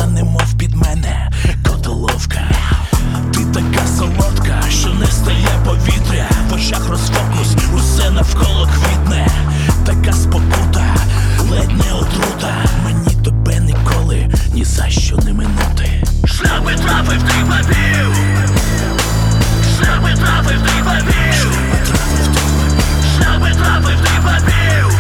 немов під мене котоловка. Ти така солодка, що не стає повітря, в очах розфокус, усе навколо квітне. Така спокута, ледь не отрута, мені тебе ніколи ні за що не минути. Шлях би трафив тих бабів, шлях би трафив тих бабів, шлях би трафив тих бабів.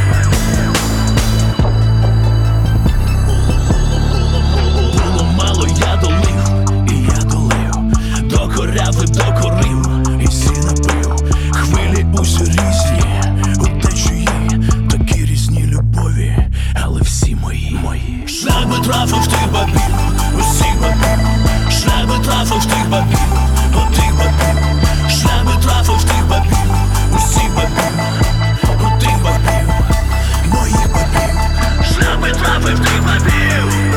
Було мало, я долив, і я долив, докоряв і докорив, і всі напив. Хвилі усі різні, у течії, такі різні любові, але всі мої. Шлях би трафив тих бабів, усіх бабів, шлях би трафив тих бабів, отих бабів, шлях би трафив тих бабів, усіх бабів, отих бабів, моїх бабів, шлях би трафив тих бабів.